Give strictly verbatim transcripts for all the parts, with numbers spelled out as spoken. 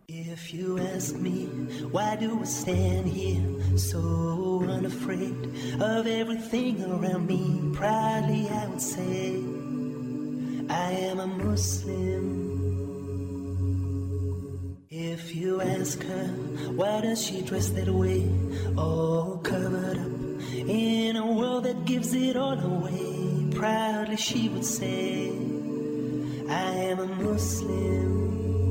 If you ask me, why do I stand here so unafraid of everything around me? Proudly I would say, I am a Muslim. If you ask her, why does she dress that way, all covered up in a world that gives it all away? Proudly she would say, I am a Muslim.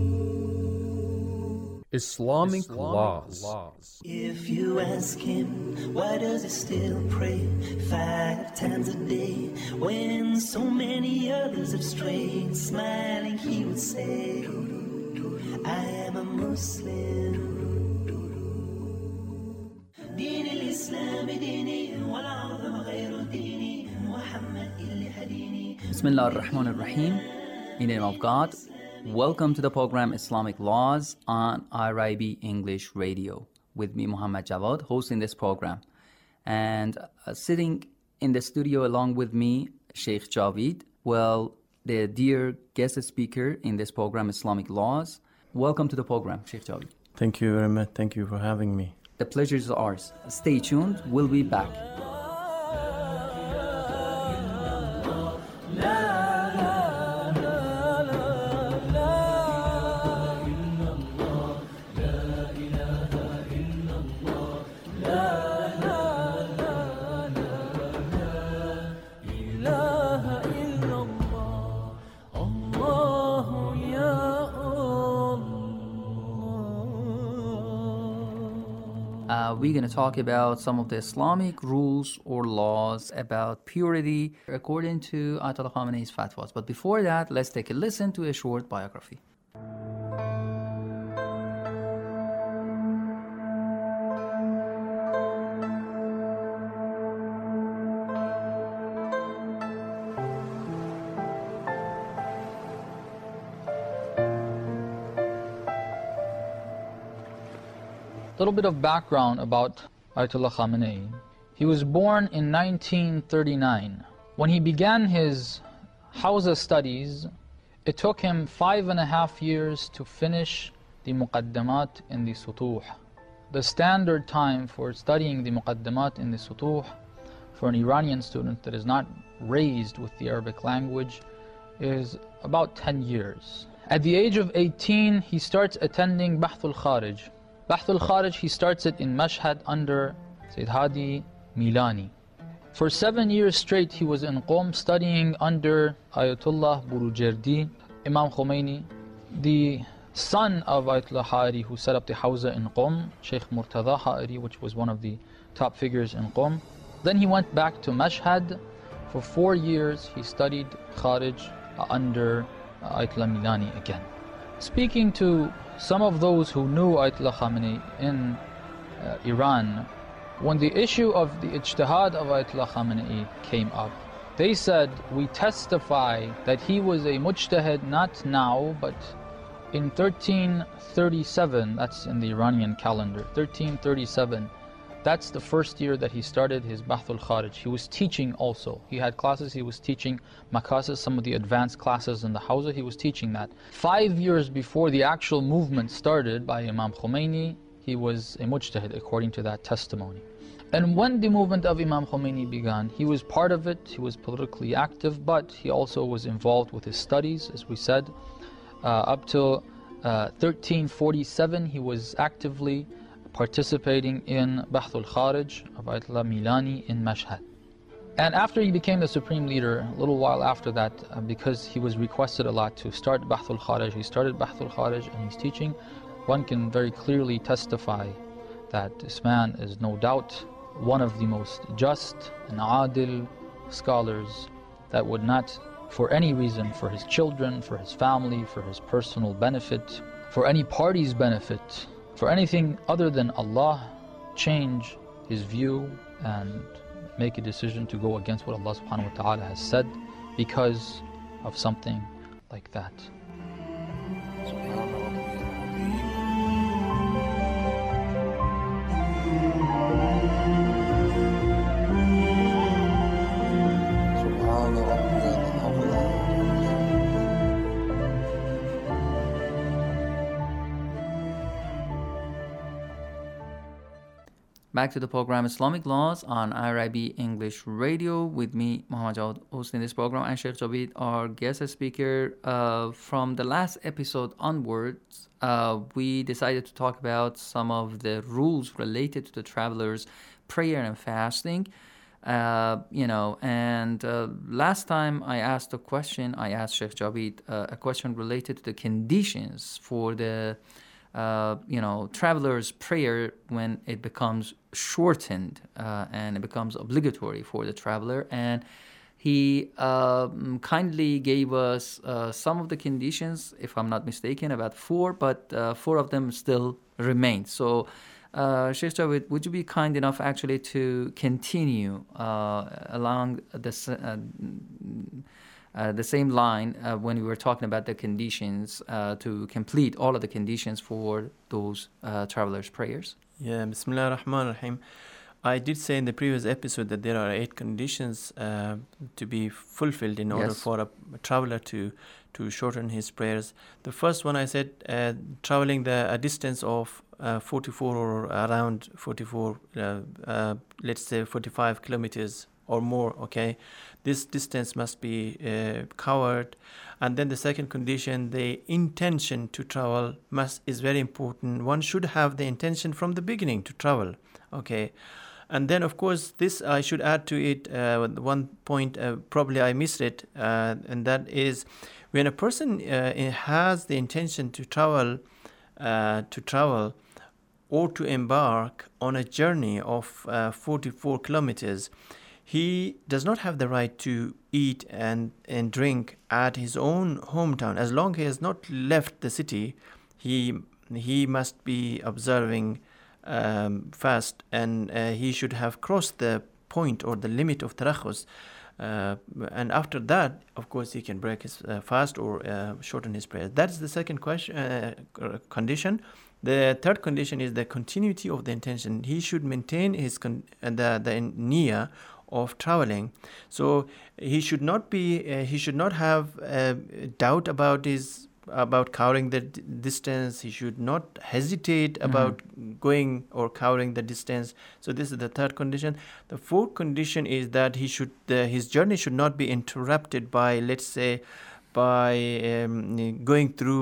Islamic, Islamic laws. laws. If you ask him, why does he still pray five times a day when so many others have strayed? Smiling he would say, I am a Muslim. دين الإسلام ديني والعظم غير ديني محمد اللي هديني. Bismillah ar-Rahman ar-Rahim. In the name of God. Welcome to the program Islamic Laws on I R I B English Radio. With me, Muhammad Jawad, hosting this program. And uh, sitting in the studio along with me, Sheikh Javid. Well, the dear guest speaker in this program, Islamic Laws. Welcome to the program, Sheikh Javid. Thank you very much. Thank you for having me. The pleasure is ours. Stay tuned. We'll be back. Uh, we're going to talk about some of the Islamic rules or laws about purity according to Ayatollah Khamenei's fatwas. But before that, let's take a listen to a short biography. A little bit of background about Ayatollah Khamenei. He was born in nineteen thirty-nine. When he began his Hawza studies, it took him five and a half years to finish the Muqaddamat in the Sutuh. The standard time for studying the Muqaddamat in the Sutuh for an Iranian student that is not raised with the Arabic language is about ten years. At the age of eighteen, he starts attending Bahthul Kharij. Bahthul Kharij, he starts it in Mashhad under Sayyid Hadi Milani. For seven years straight, he was in Qom studying under Ayatollah Burujerdi, Imam Khomeini, the son of Ayatollah Ha'ari, who set up the Hawza in Qom, Sheikh Murtada Ha'ari, which was one of the top figures in Qom. Then he went back to Mashhad. For four years, he studied Kharij under Ayatollah Milani again. Speaking to some of those who knew Ayatollah Khamenei in uh, Iran, when the issue of the ijtihad of Ayatollah Khamenei came up, they said, we testify that he was a mujtahid not now, but in thirteen thirty-seven, that's in the Iranian calendar, thirteen thirty-seven, that's the first year that he started his Bahthul Kharij. He was teaching also. He had classes, he was teaching Makasis, some of the advanced classes in the Hawza, he was teaching that. Five years before the actual movement started by Imam Khomeini, he was a mujtahid according to that testimony. And when the movement of Imam Khomeini began, he was part of it, he was politically active, but he also was involved with his studies, as we said. Uh, up till uh, thirteen forty-seven, he was actively participating in Bahthul Kharij of Ayatollah Milani in Mashhad. And after he became the supreme leader, a little while after that, uh, because he was requested a lot to start Bahthul Kharij, he started Bahthul Kharij and he's teaching. One can very clearly testify that this man is no doubt one of the most just and adil scholars that would not, for any reason, for his children, for his family, for his personal benefit, for any party's benefit, for anything other than Allah, change his view and make a decision to go against what Allah subhanahu wa ta'ala has said because of something like that. back to the program Islamic Laws on I R I B English Radio with me, Muhammad Jawad, hosting this program, and Sheikh Javid, our guest speaker. Uh, from the last episode onwards, uh, we decided to talk about some of the rules related to the traveler's prayer and fasting. Uh, you know, and uh, last time I asked a question, I asked Sheikh Javid uh, a question related to the conditions for the Uh, you know, traveler's prayer when it becomes shortened uh, and it becomes obligatory for the traveler. And he uh, kindly gave us uh, some of the conditions, if I'm not mistaken, about four, but uh, four of them still remain. So, uh, Sheikh Javid, would you be kind enough actually to continue uh, along this uh, Uh, the same line uh, when we were talking about the conditions uh, to complete all of the conditions for those uh, travelers' prayers? Yeah, Bismillah ar-Rahman ar-Rahim. I did say in the previous episode that there are eight conditions uh, to be fulfilled in order yes. for a, a traveler to, to shorten his prayers. The first one I said, uh, traveling the a distance of uh, forty-four or around forty-four, uh, uh, let's say forty-five kilometers or more, okay? This distance must be uh, covered. And then the second condition, the intention to travel must is very important. One should have the intention from the beginning to travel, okay? And then, of course, this I should add to it uh, one point, uh, probably I missed it, uh, and that is when a person uh, has the intention to travel, uh, to travel or to embark on a journey of uh, forty-four kilometers, he does not have the right to eat and, and drink at his own hometown. As long as he has not left the city, he he must be observing um, fast, and uh, he should have crossed the point or the limit of tarakhus. Uh, and after that, of course, he can break his uh, fast or uh, shorten his prayer. That's the second question, uh, condition. The third condition is the continuity of the intention. He should maintain his con- the the niyyah of traveling. So he should not be uh, he should not have uh, doubt about his about covering the d- distance. He should not hesitate mm-hmm. about going or covering the distance. So this is the third condition. The fourth condition is that he should the, his journey should not be interrupted by, let's say, by um, going through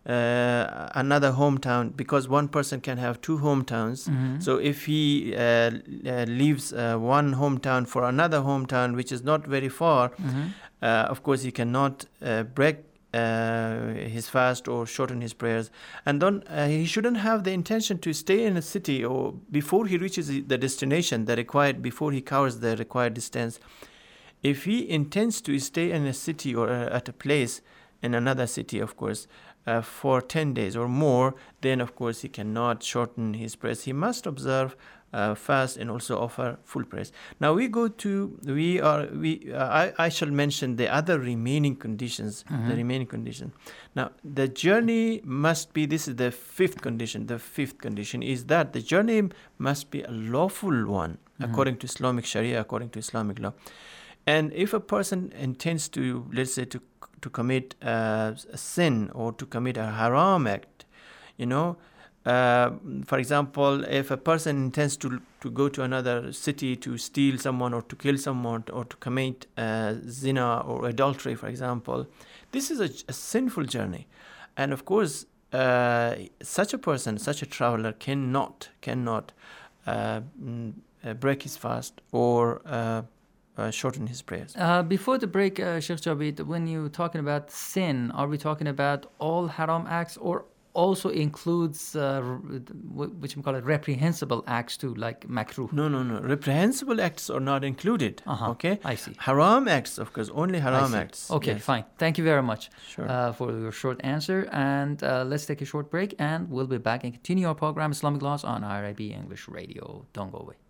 uh, another hometown, because one person can have two hometowns. Mm-hmm. So if he uh, uh, leaves uh, one hometown for another hometown, which is not very far, mm-hmm. uh, of course he cannot uh, break uh, his fast or shorten his prayers. And then uh, he shouldn't have the intention to stay in a city or before he reaches the destination, the required, before he covers the required distance. If he intends to stay in a city or uh, at a place in another city, of course, uh, for ten days or more, then of course he cannot shorten his prayers. He must observe uh, fast and also offer full prayers. Now we go to we are we uh, I, I shall mention the other remaining conditions. Mm-hmm. The remaining condition. Now the journey must be. This is the fifth condition. The fifth condition is that the journey must be a lawful one, mm-hmm. according to Islamic Sharia, according to Islamic law. And if a person intends to, let's say, to to commit uh, a sin or to commit a haram act, you know, uh, for example, if a person intends to to go to another city to steal someone or to kill someone or to commit uh, zina or adultery, for example, this is a, a sinful journey. And of course, uh, such a person, such a traveler cannot, cannot uh, break his fast or uh, Uh, shorten his prayers. Uh, before the break, uh, Sheikh Javid, when you're talking about sin, are we talking about all haram acts, or also includes uh, which we call it reprehensible acts too, like makruh? No, no, no. Reprehensible acts are not included. Uh-huh. Okay, I see. Haram acts, of course, only haram acts. Okay, yes. Fine. Thank you very much sure. uh, for your short answer. And uh, let's take a short break, and we'll be back and continue our program Islamic Laws on I R I B English Radio. Don't go away.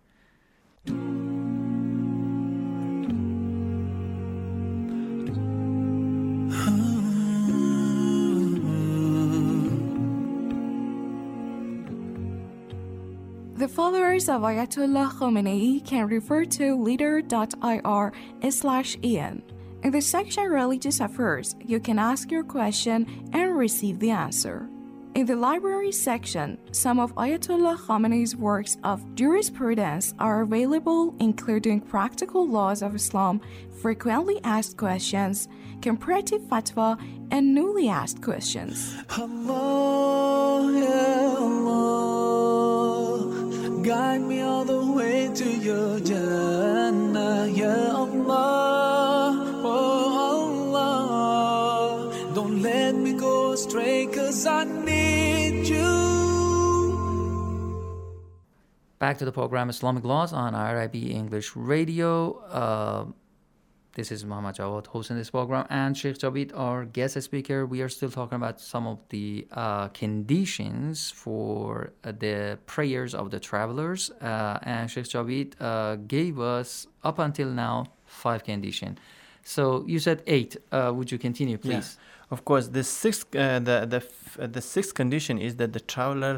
The followers of Ayatollah Khamenei can refer to leader.ir slash en. In the section Religious Affairs, you can ask your question and receive the answer. In the library section, some of Ayatollah Khamenei's works of jurisprudence are available, including Practical Laws of Islam, Frequently Asked Questions, Comparative Fatwa, and Newly Asked Questions. Allah, ya Allah, guide me all the way to your Jannah, ya Allah, oh Allah, don't let me go astray, 'cause I need you. Back to the program Islamic Laws on I R I B English Radio. Uh, this is Muhammad Jawad hosting this program, and Sheikh Jabid, our guest speaker. We are still talking about some of the uh, conditions for uh, the prayers of the travelers. Uh, and Sheikh Jabid uh, gave us, up until now, five conditions. So you said eight. Uh, would you continue, please? Yeah. Of course, the sixth, uh, the the uh, the sixth condition is that the traveler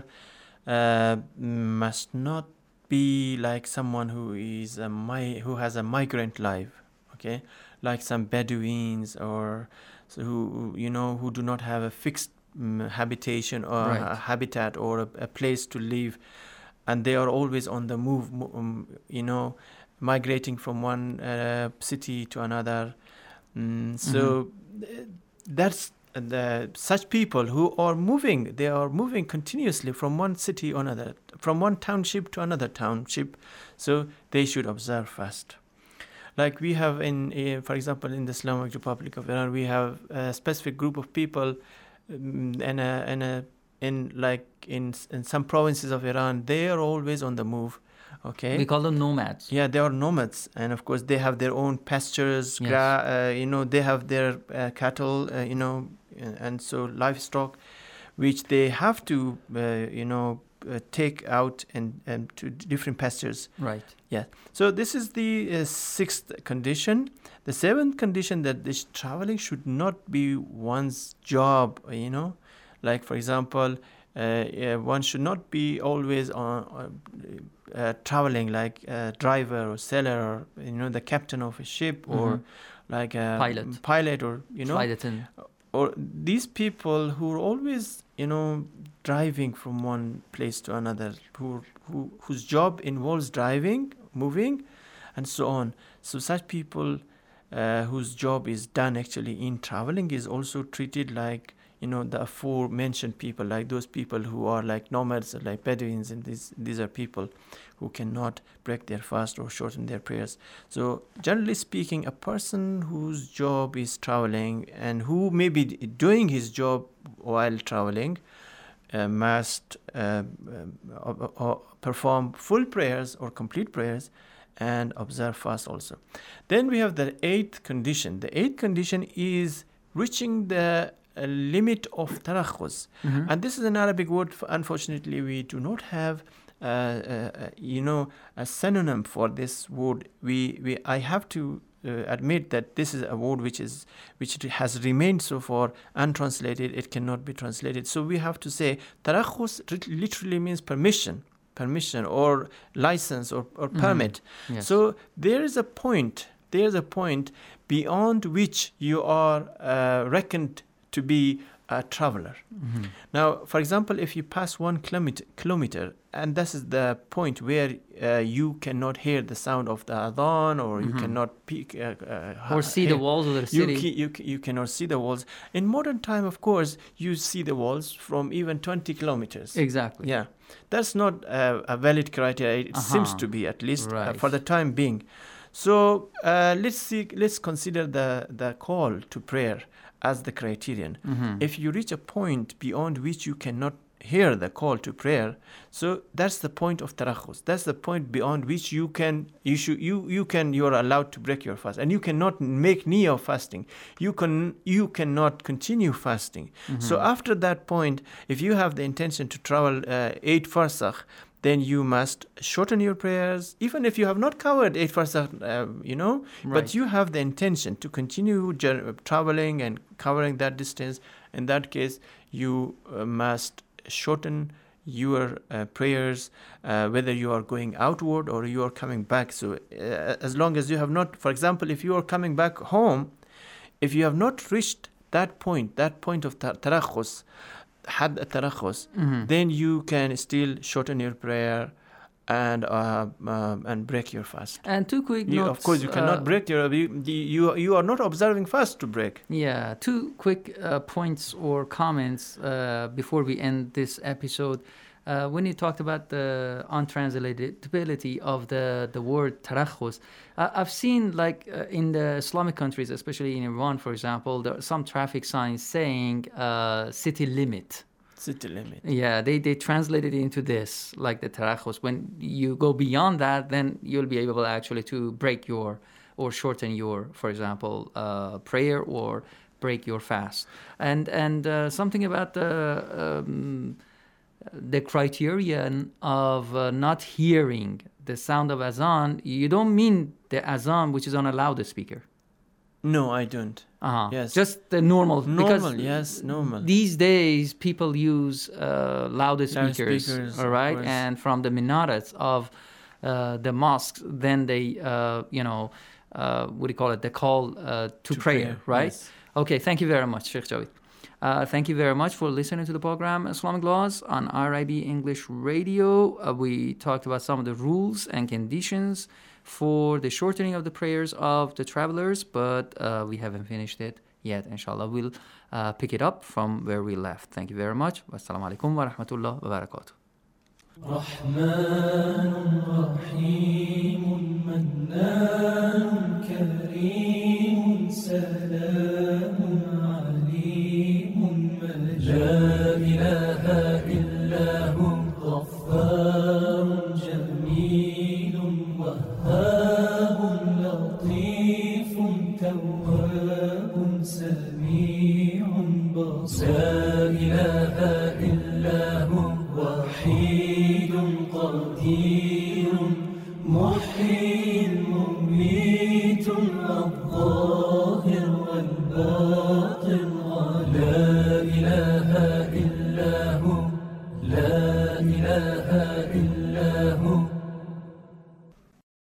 uh, must not be like someone who is a mi- who has a migrant life, okay, like some Bedouins or so who you know who do not have a fixed um, habitation or Right. a habitat or a, a place to live, and they are always on the move, um, you know, migrating from one uh, city to another. Mm, so. Mm-hmm. That's the such people who are moving. They are moving continuously from one city to another, from one township to another township. So they should observe fast. Like we have in, uh, for example, in the Islamic Republic of Iran, we have a specific group of people, um, and a, and a, in like in in some provinces of Iran, they are always on the move. Okay. We call them nomads. Yeah, they are nomads, and of course they have their own pastures. Yes. Gra- uh, you know, they have their uh, cattle. Uh, you know, and, and so livestock, which they have to, uh, you know, uh, take out and, and to different pastures. Right. Yeah. So this is the uh, sixth condition. The seventh condition, that this traveling should not be one's job. You know, like for example, uh, yeah, one should not be always on. on Uh, traveling like a driver or sailor or you know the captain of a ship, or Mm-hmm. like a Pilot. pilot or you know Flight attendant. or these people who are always you know driving from one place to another, who who whose job involves driving, moving, and so on. So such people uh, whose job is done actually in traveling is also treated like you know the aforementioned people, like those people who are like nomads, like Bedouins, and these these are people who cannot break their fast or shorten their prayers. So generally speaking, a person whose job is traveling and who may be doing his job while traveling uh, must uh, uh, uh, perform full prayers or complete prayers and observe fast also. Then we have the eighth condition. The eighth condition is reaching the a limit of tarakhus. Mm-hmm. And this is an Arabic word. Unfortunately, we do not have, uh, uh, you know, a synonym for this word. We, we, I have to uh, admit that this is a word which is, which has remained so far untranslated. It cannot be translated. So we have to say tarakhus literally means permission, permission or license or, or Mm-hmm. permit. Yes. So there is a point. There is a point beyond which you are uh, reckoned to be a traveler. Mm-hmm. Now, for example, if you pass one kilometer, kilometer and this is the point where uh, you cannot hear the sound of the adhan, or Mm-hmm. you cannot peek, uh, uh, Or see hear, the walls of the you, city. ca- you, ca- you cannot see the walls. In modern time, of course, you see the walls from even twenty kilometers. Exactly. Yeah, that's not uh, a valid criteria. It Uh-huh. seems to be, at least uh, Right. for the time being. So uh, let's see. Let's consider the the call to prayer as the criterion. Mm-hmm. If you reach a point beyond which you cannot hear the call to prayer, so that's the point of tarakhus. That's the point beyond which you can you should you you can you are allowed to break your fast, and you cannot make niyyah of fasting. You can you cannot continue fasting. Mm-hmm. So after that point, if you have the intention to travel uh, eight farsakh, then you must shorten your prayers, even if you have not covered eight farsakh, uh, you know, Right. but you have the intention to continue jour- traveling and covering that distance. In that case, you uh, must shorten your uh, prayers, uh, whether you are going outward or you are coming back. So uh, as long as you have not, for example, if you are coming back home, if you have not reached that point, that point of tar- tarakhus, had a tarakhus, Mhm. then you can still shorten your prayer and uh, um, and break your fast. And two quick You, notes. of course, you cannot uh, break your you, you you are not observing fast to break. Yeah, two quick uh, points or comments uh, before we end this episode. Uh, when you talked about the untranslatability of the, the word tarakhus, uh, I've seen like uh, in the Islamic countries, especially in Iran, for example, there are some traffic signs saying uh, city limit. City limit. Yeah, they, they translated it into this, like the tarakhus. When you go beyond that, then you'll be able actually to break your, or shorten your, for example, uh, prayer or break your fast. And, and uh, something about the... Um, the criterion of uh, not hearing the sound of azan, you don't mean the azan which is on a loudspeaker. No, I don't. Uh-huh. Yes. Just the normal. Normal, because yes, normal. These days, people use uh, loudspeakers, Loudspeakers, all right? of course. And from the minarets of uh, the mosques, then they, uh, you know, uh, what do you call it? They call uh, to, To prayer, prayer, right? yes. Okay, thank you very much, Sheikh Javed. Uh, thank you very much for listening to the program Islamic Laws on R I B English Radio. Uh, we talked about some of the rules and conditions for the shortening of the prayers of the travelers, but uh, we haven't finished it yet. Inshallah, we'll uh, pick it up from where we left. Thank you very much. Wassalamu alaikum wa rahmatullah wa barakatuh. رحمن رحيم منان كريم سلام عليم لا إله إلا هو غفار جميل وهاب لطيف تواب سميع بصير لا إله إلا هو وحيد قدير محيي مميت الظاهر والباطن لا إله إلا هو لا إله